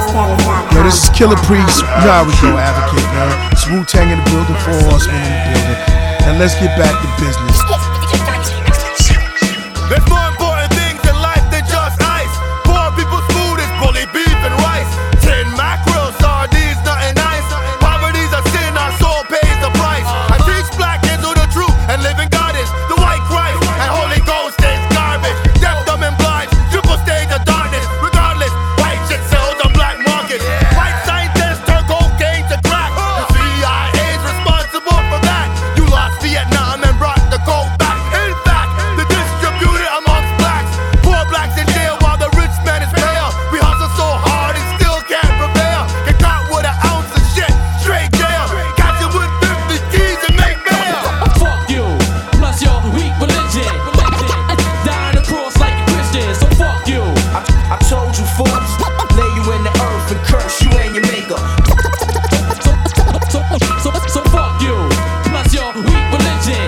Yo, this is Killer Priest. You know how we go, Advocate, man. It's Wu-Tang in the building, 4 Horsemen in the building. And let's get back to business. There's more important things in life than just ice. Poor people's food is bully beef and rice. 10 mackerel, sardines, nothing nice. Poverty's a sin, our soul pays the price. I teach black kids who the truth and living God is the white Christ. And Holy Ghost is garbage. Deaf, dumb, and blind. Triple stage of darkness. Regardless, white shit sells on black market. White scientists turn cocaine to crack. The CIA's responsible for that. You lost Vietnam and brought the gold back. In fact, the distributed amongst blacks. Poor blacks in jail while the rich man is pale. We hustle so hard and still can't prevail. Get caught with an ounce of shit, straight jail. Catch you with 50 keys and make bail. Fuck you, plus your weak religion. Dying the cross like a Christian, so fuck you. I told you fools, lay you in the earth and curse you and your maker. So fuck you, plus your weak religion.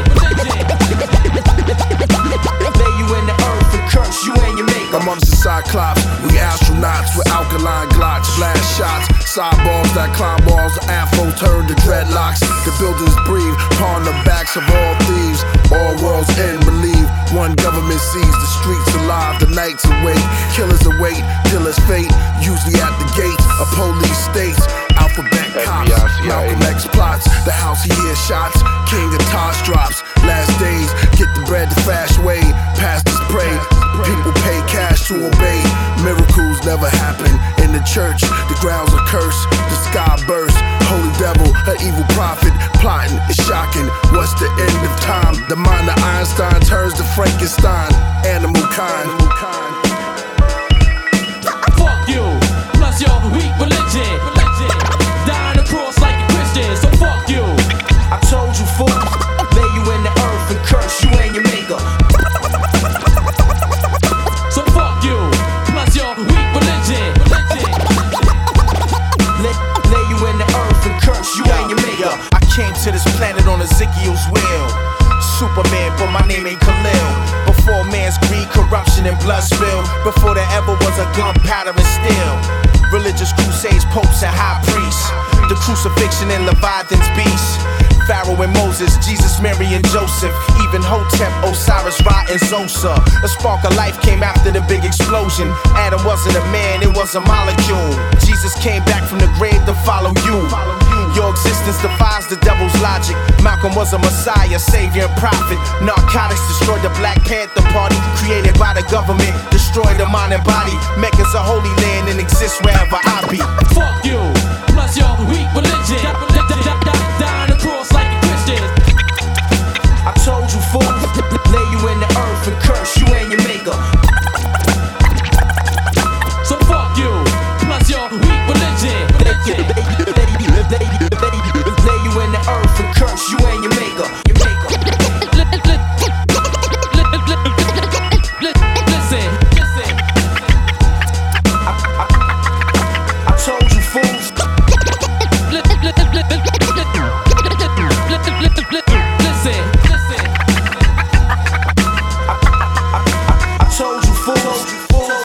Lay you in the earth and curse you and your maker. I'm on the Cyclops, we astronauts with alkaline glocks, blast shots, sidebars that climb walls, the afro turn to dreadlocks. The buildings breathe upon the backs of all thieves. All worlds end, believe. One government sees the streets alive, the nights awake. Killers await, dealers fate, usually at the gates of police states. Alphabet cops, Malcolm X plots, the house he hears shots, King of Tosh drops. Last days, get the bread the fast way, pastors pray, people pay cash to obey. Miracles never happen in the church, the grounds are cursed, the sky bursts. Holy devil, an evil prophet, plotting is shocking. What's the end of time? The mind of Einstein turns to Frankenstein, animal kind. Fuck you, plus your weak religion. Dying the cross like a Christian, so fuck you. I told you fools, lay you in the earth and curse you and your maker. So fuck you, plus your weak religion. Lay you in the earth and curse you and your maker. I came to this planet on Ezekiel's will. Superman, but my name ain't Khalil. Before man's greed, corruption, and blood spill. Before there ever was a gunpowder and steel. Religious crusades, popes, and high priests. The crucifixion and Leviathan's beast. Pharaoh and Moses, Jesus, Mary, and Joseph. Even Hotep, Osiris, Ra, and Zosa. A spark of life came after the big explosion. Adam wasn't a man, it was a molecule. Jesus came back from the grave to follow you. Your existence defies the devil's logic. Malcolm was a messiah, savior, and prophet. Narcotics destroyed the Black Panther Party, created by the government. Destroyed the mind and body. Mecca's a holy land and exists wherever I